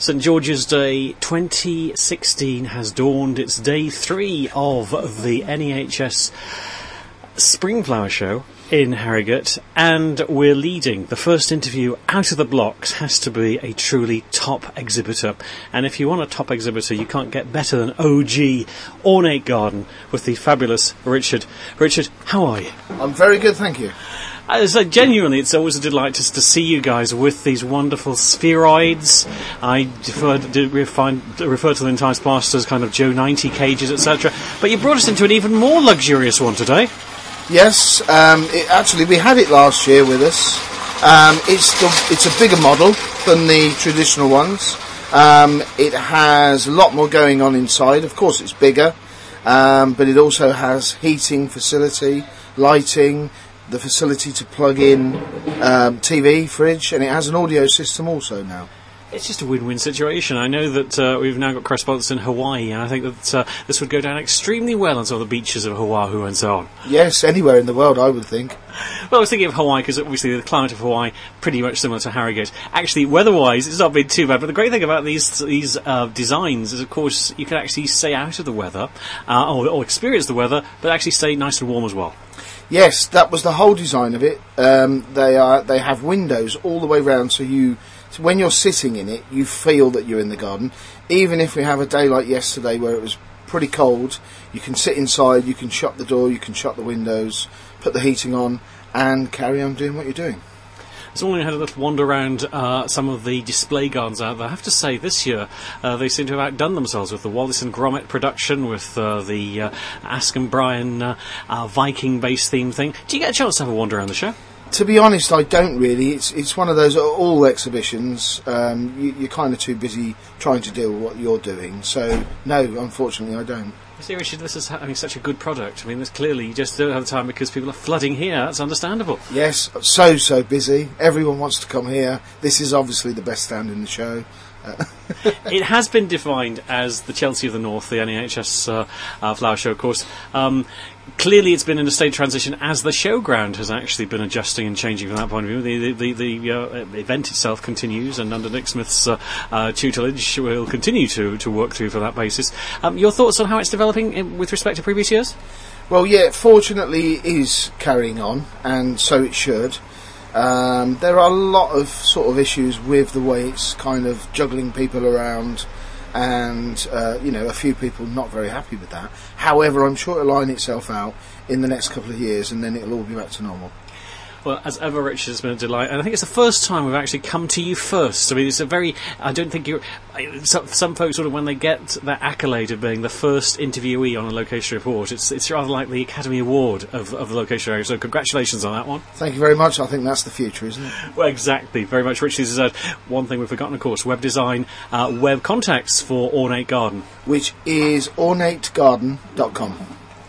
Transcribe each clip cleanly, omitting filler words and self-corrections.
St George's Day 2016 has dawned. It's day 3 of the NEHS Spring Flower Show in Harrogate, and we're leading. The first interview out of the blocks has to be a truly top exhibitor, and if you want a top exhibitor, you can't get better than OG Ornate Garden with the fabulous Richard. Richard, how are you? I'm very good, thank you. Genuinely, it's always a delight to see you guys with these wonderful spheroids. I refer to them in times past as kind of Joe 90 cages, etc. But you brought us into an even more luxurious one today. Yes, actually we had it last year with us. It's a bigger model than the traditional ones. It has a lot more going on inside. Of course, it's bigger, but it also has heating facility, lighting, the facility to plug in TV, fridge, and it has an audio system also now. It's just a win-win situation. I know that we've now got correspondents in Hawaii, and I think that this would go down extremely well on some of the beaches of Oahu and so on. Yes, anywhere in the world, I would think. Well, I was thinking of Hawaii because obviously the climate of Hawaii pretty much similar to Harrogate. Actually, weather-wise, it's not been too bad. But the great thing about these designs is, of course, you can actually stay out of the weather or experience the weather, but actually stay nice and warm as well. Yes, that was the whole design of it. They have windows all the way round, so when you're sitting in it, you feel that you're in the garden. Even if we have a day like yesterday where it was pretty cold, you can sit inside, you can shut the door, you can shut the windows, put the heating on, and carry on doing what you're doing. So when we had a little wander around some of the display gardens out there, I have to say this year they seem to have outdone themselves with the Wallace and Gromit production, with the Ask and Brian Viking-based theme thing. Do you get a chance to have a wander around the show? To be honest, I don't really. It's one of those all exhibitions. You're kind of too busy trying to deal with what you're doing. So, no, unfortunately, I don't. See, Richard, this is such a good product. I mean, clearly you just don't have the time because people are flooding here. That's understandable. Yes, so busy. Everyone wants to come here. This is obviously the best stand in the show. It has been defined as the Chelsea of the North, the NEHS Flower Show, of course. Clearly it's been in a state of transition as the showground has actually been adjusting and changing from that point of view. The event itself continues, and under Nick Smith's tutelage we'll continue to work through for that basis. Your thoughts on how it's developing with respect to previous years? Well, yeah, fortunately it is carrying on, and so it should. There are a lot of sort of issues with the way it's kind of juggling people around, and a few people not very happy with that. However, I'm sure it'll line itself out in the next couple of years, and then it'll all be back to normal. Well, as ever, Richard, it's been a delight, and I think it's the first time we've actually come to you first. I mean, I don't think you're... Some folks, sort of, when they get that accolade of being the first interviewee on a location report, it's rather like the Academy Award of the location area, so congratulations on that one. Thank you very much. I think that's the future, isn't it? Well, exactly. Very much. Richard has one thing we've forgotten, of course, web design, web contacts for Ornate Garden. Which is ornategarden.com.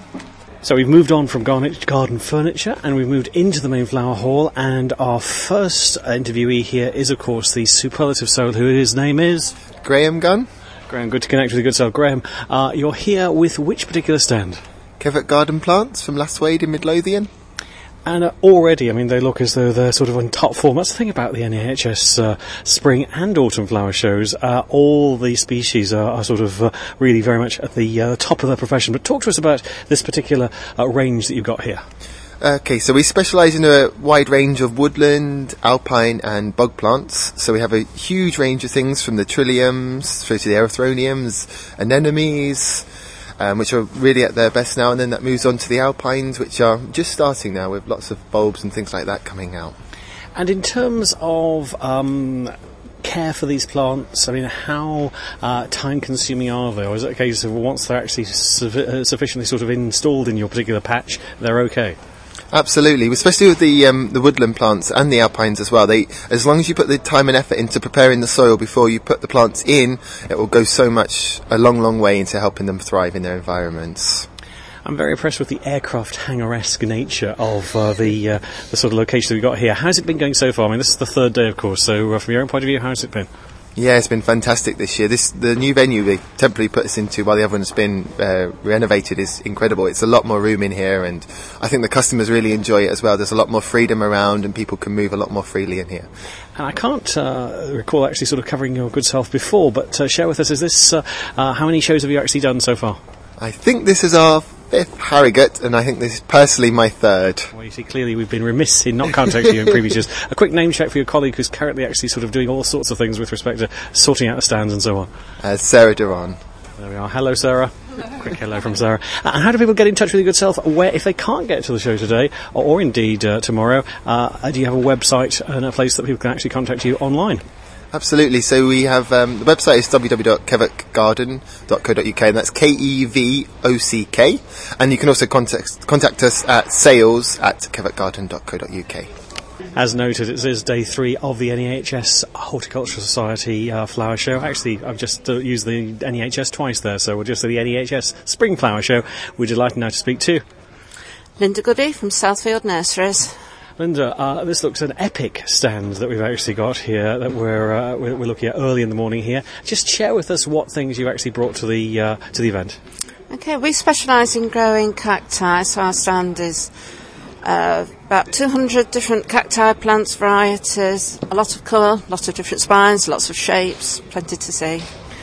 So we've moved on from garden furniture and we've moved into the main flower hall, and our first interviewee here is, of course, the superlative soul, his name is... Graham Gunn. Graham, good to connect with you, good self. Graham, you're here with which particular stand? Kevat Garden Plants from Lasswade in Midlothian. And already, I mean, they look as though they're sort of in top form. That's the thing about the NEHS spring and autumn flower shows. All the species are sort of really very much at the top of their profession. But talk to us about this particular range that you've got here. Okay, so we specialise in a wide range of woodland, alpine and bog plants. So we have a huge range of things from the trilliums through to the erythroniums, anemones, which are really at their best now, and then that moves on to the alpines, which are just starting now with lots of bulbs and things like that coming out. And in terms of care for these plants, I mean, how time-consuming are they? Or is it a case of once they're actually sufficiently sort of installed in your particular patch, they're okay? Absolutely, especially with the woodland plants and the alpines as well. As long as you put the time and effort into preparing the soil before you put the plants in, it will go a long way into helping them thrive in their environments. I'm very impressed with the aircraft hangar-esque nature of the sort of location that we've got here. How's it been going so far? I mean, this is the third day, of course, so from your own point of view, how's it been? Yeah, it's been fantastic this year. The new venue they temporarily put us into while the other one's been renovated is incredible. It's a lot more room in here, and I think the customers really enjoy it as well. There's a lot more freedom around, and people can move a lot more freely in here. And I can't recall actually sort of covering your good self before, but share with us, is this how many shows have you actually done so far? I think this is our 5th Harrogate, and I think this is personally my 3rd. Well, you see, clearly we've been remiss in not contacting you in previous years. A quick name check for your colleague who's currently actually sort of doing all sorts of things with respect to sorting out the stands and so on. Sarah Duran. There we are. Hello, Sarah. Quick hello from Sarah. And how do people get in touch with your good self? Where, if they can't get to the show today, or indeed tomorrow, do you have a website and a place that people can actually contact you online? Absolutely. So we have the website is www.kevockgarden.co.uk, and that's KEVOCK. And you can also contact us at sales@kevockgarden.co.uk. As noted, it is day 3 of the NEHS Horticultural Society Flower Show. Actually, I've just used the NEHS twice there, so we'll just say the NEHS Spring Flower Show. We're delighted now to speak to Linda Goody from Southfield Nurseries. Linda, this looks an epic stand that we've actually got here that we're looking at early in the morning here. Just share with us what things you've actually brought to the event. Okay, we specialise in growing cacti, so our stand is about 200 different cacti plants, varieties, a lot of colour, lots of different spines, lots of shapes, plenty to see.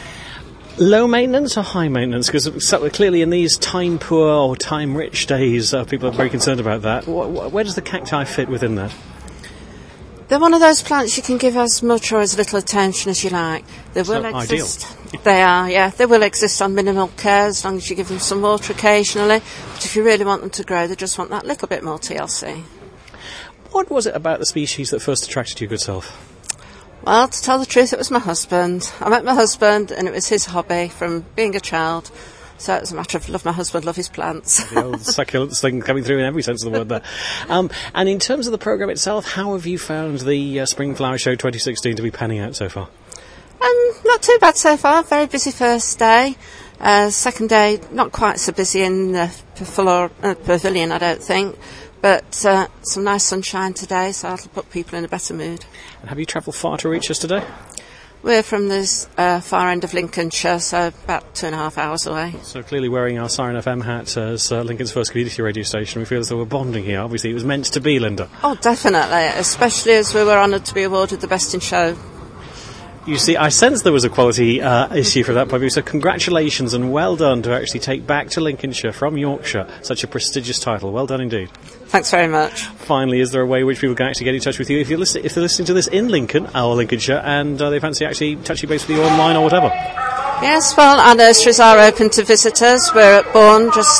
Low maintenance or high maintenance? Because clearly in these time-poor or time-rich days, people are very concerned about that. Where does the cacti fit within that? They're one of those plants you can give as much or as little attention as you like. They will exist. Ideal. They are, yeah. They will exist on minimal care as long as you give them some water occasionally. But if you really want them to grow, they just want that little bit more TLC. What was it about the species that first attracted your good self? Well, to tell the truth, it was my husband. I met my husband, and it was his hobby from being a child. So it was a matter of love my husband, love his plants. The old succulents thing coming through in every sense of the word there. And in terms of the programme itself, how have you found the Spring Flower Show 2016 to be panning out so far? Not too bad so far. Very busy first day. Second day, not quite so busy in the pavilion, I don't think. But some nice sunshine today, so that'll put people in a better mood. And have you travelled far to reach us today? We're from this far end of Lincolnshire, so about 2.5 hours away. So clearly wearing our Siren FM hat as Lincoln's first community radio station, we feel as though we're bonding here. Obviously it was meant to be, Linda. Oh, definitely, especially as we were honoured to be awarded the Best in Show. You see, I sensed there was a quality issue from that point of view, so congratulations and well done to actually take back to Lincolnshire from Yorkshire such a prestigious title. Well done indeed. Thanks very much. Finally, is there a way which people can actually get in touch with you if they're listening to this in Lincoln or Lincolnshire and they fancy actually touching base with you online or whatever? Yes, well, our nurseries are open to visitors. We're at Bourne, just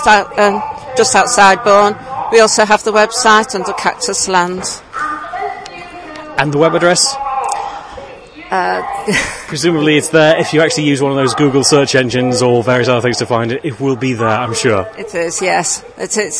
outside Bourne. We also have the website under Cactus Land. And the web address? Presumably it's there. If you actually use one of those Google search engines or various other things to find it, it will be there, I'm sure. It is, yes. It's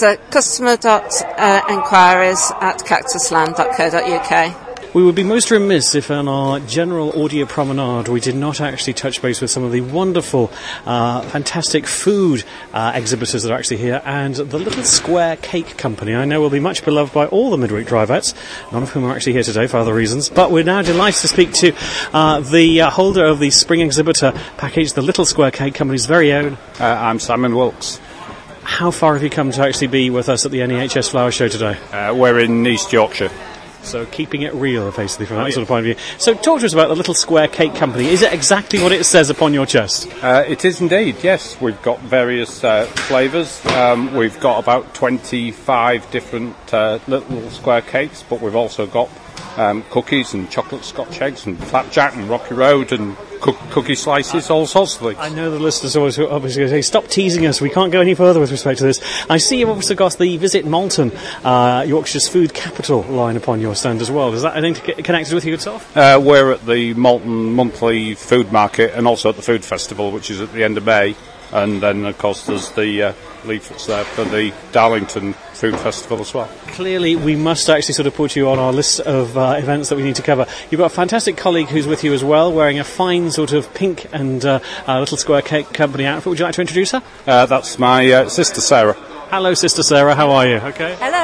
customer.enquiries@cactusland.co.uk. We would be most remiss if on our general audio promenade we did not actually touch base with some of the wonderful, fantastic food exhibitors that are actually here, and the Little Square Cake Company I know will be much beloved by all the Midweek Drive-Outs, none of whom are actually here today for other reasons, but we're now delighted to speak to the holder of the Spring Exhibitor package, the Little Square Cake Company's very own. I'm Simon Wilkes. How far have you come to actually be with us at the NEHS Flower Show today? We're in East Yorkshire. So keeping it real, basically, from that sort of point of view. So talk to us about the Little Square Cake Company. Is it exactly what it says upon your chest? It is indeed, yes. We've got various flavours. We've got about 25 different little square cakes, but we've also got cookies and chocolate Scotch eggs and flapjack and Rocky Road and cookie slices, all sorts of things. I know the listeners are always obviously going to say, stop teasing us, we can't go any further with respect to this. I see you've also got the Visit Malton, Yorkshire's food capital line upon your stand as well. Is that anything connected with you yourself? We're at the Malton monthly food market and also at the food festival, which is at the end of May. And then, of course, there's the leaflets there for the Darlington Food Festival as well. Clearly, we must actually sort of put you on our list of events that we need to cover. You've got a fantastic colleague who's with you as well, wearing a fine sort of pink and Little Square Cake Company outfit. Would you like to introduce her? That's my sister, Sarah. Hello, Sister Sarah. How are you? Okay. Hello.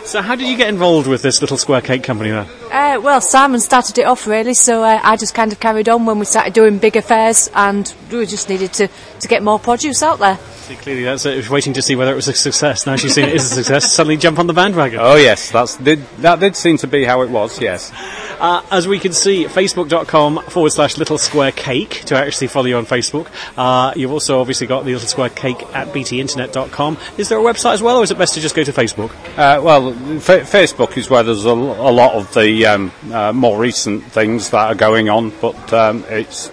So how did you get involved with this Little Square Cake company there? Well, Simon started it off really, so I just kind of carried on when we started doing big affairs, and we just needed to get more produce out there. See, clearly that's it. It was waiting to see whether it was a success. Now she's seen it is a success, suddenly jump on the bandwagon. Oh yes, that did seem to be how it was, yes. As we can see, facebook.com/Little Square Cake to actually follow you on Facebook. You've also obviously got the Little Square Cake at btinternet.com. Is there a website as well, or is it best to just go to Facebook? Well, Facebook is where there's a lot of the more recent things that are going on, but it's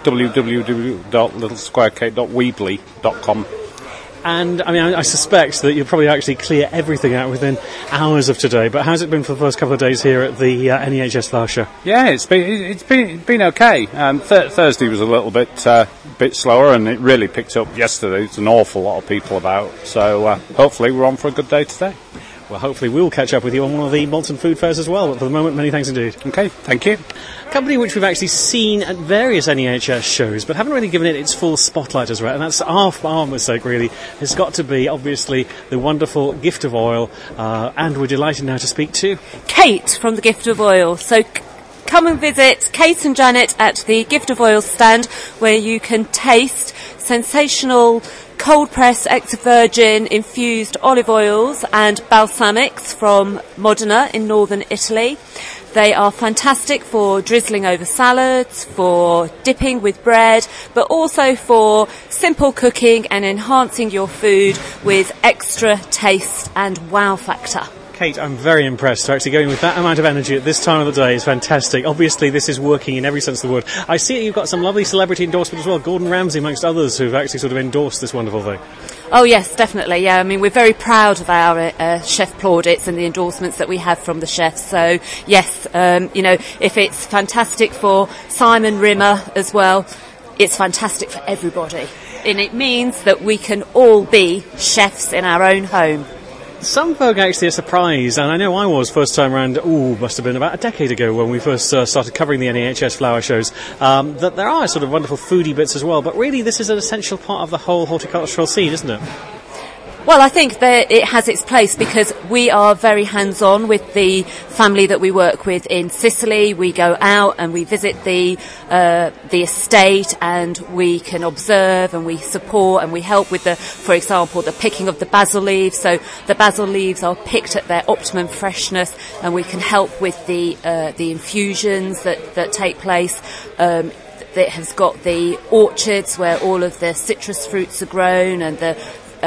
www.littlesquarecake.weebly.com. And, I mean, I suspect that you'll probably actually clear everything out within hours of today, but how's it been for the first couple of days here at the NEHS Flower Show? Yeah, it's been okay. Thursday was a little bit slower, and it really picked up yesterday. There's an awful lot of people about, so hopefully we're on for a good day today. Well, hopefully we'll catch up with you on one of the Malton Food Fairs as well. But for the moment, many thanks indeed. Okay, thank you. A company which we've actually seen at various NEHS shows, but haven't really given it its full spotlight as well, and that's our mistake, really. It's got to be, obviously, the wonderful Gift of Oil, and we're delighted now to speak to Kate from the Gift of Oil. So come and visit Kate and Janet at the Gift of Oil stand, where you can taste sensational cold press extra virgin infused olive oils and balsamics from Modena in northern Italy. They are fantastic for drizzling over salads, for dipping with bread, but also for simple cooking and enhancing your food with extra taste and wow factor. Kate, I'm very impressed. Actually going with that amount of energy at this time of the day is fantastic. Obviously, this is working in every sense of the word. I see you've got some lovely celebrity endorsement as well. Gordon Ramsay, amongst others, who've actually sort of endorsed this wonderful thing. Oh yes, definitely. Yeah, I mean, we're very proud of our chef plaudits and the endorsements that we have from the chefs. So yes, if it's fantastic for Simon Rimmer as well, it's fantastic for everybody. And it means that we can all be chefs in our own home. Some folk actually are surprised, and I know I was first time around, must have been about a decade ago when we first started covering the NEHS flower shows, that there are sort of wonderful foodie bits as well, but really this is an essential part of the whole horticultural scene, isn't it? Well, I think that it has its place because we are very hands-on with the family that we work with in Sicily. We go out and we visit the estate, and we can observe and we support and we help with for example, the picking of the basil leaves. So the basil leaves are picked at their optimum freshness, and we can help with the infusions that take place. It has got the orchards where all of the citrus fruits are grown, and the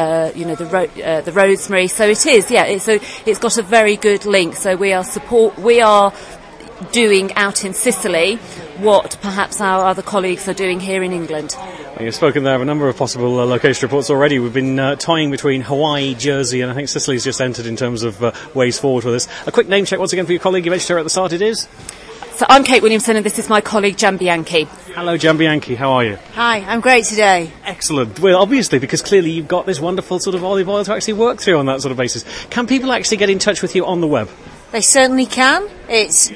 rosemary. So it is, yeah. It's got a very good link. So we are doing out in Sicily what perhaps our other colleagues are doing here in England. You've spoken there of a number of possible location reports already. We've been toying between Hawaii, Jersey, and I think Sicily's just entered in terms of ways forward with this. A quick name check once again for your colleague. You mentioned her at the start. It is. So I'm Kate Williamson, and this is my colleague Jan Bianchi. Hello, Jan Bianchi. How are you? Hi, I'm great today. Excellent. Well, obviously, because clearly you've got this wonderful sort of olive oil to actually work through on that sort of basis. Can people actually get in touch with you on the web? They certainly can. It's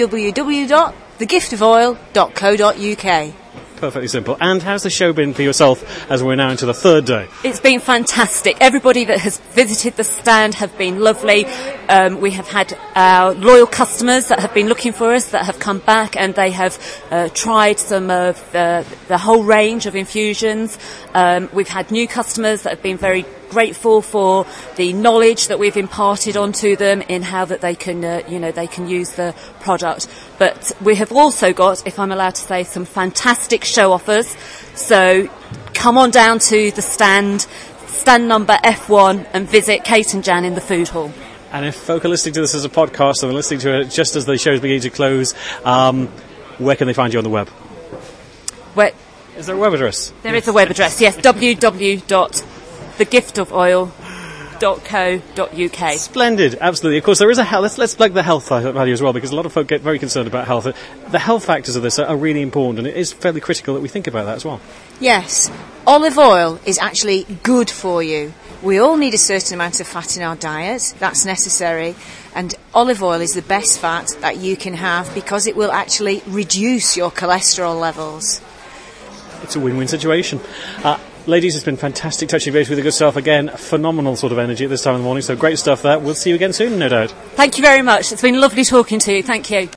www.thegiftofoil.co.uk. Perfectly simple. And how's the show been for yourself as we're now into the third day? It's been fantastic. Everybody that has visited the stand have been lovely. We have had our loyal customers that have been looking for us that have come back, and they have tried some of the whole range of infusions. We've had new customers that have been very grateful for the knowledge that we've imparted onto them in how that they can use the product. But we have also got, if I'm allowed to say, some fantastic show offers. So come on down to the stand number F1, and visit Kate and Jan in the food hall. And if folk are listening to this as a podcast and listening to it just as the show's beginning to close, where can they find you on the web? Is there a web address? There is a web address, yes, www.thegiftofoil.co.uk. Splendid, absolutely. Of course, there is a health. Let's plug the health value as well, because a lot of folk get very concerned about health. The health factors of this are really important, and it is fairly critical that we think about that as well. Yes, olive oil is actually good for you. We all need a certain amount of fat in our diet. That's necessary. And olive oil is the best fat that you can have because it will actually reduce your cholesterol levels. it's a win-win situation. Ladies, it's been fantastic touching base with the good stuff again. Phenomenal sort of energy at this time of the morning, so great stuff there. We'll see you again soon, no doubt. Thank you very much. It's been lovely talking to you. Thank you.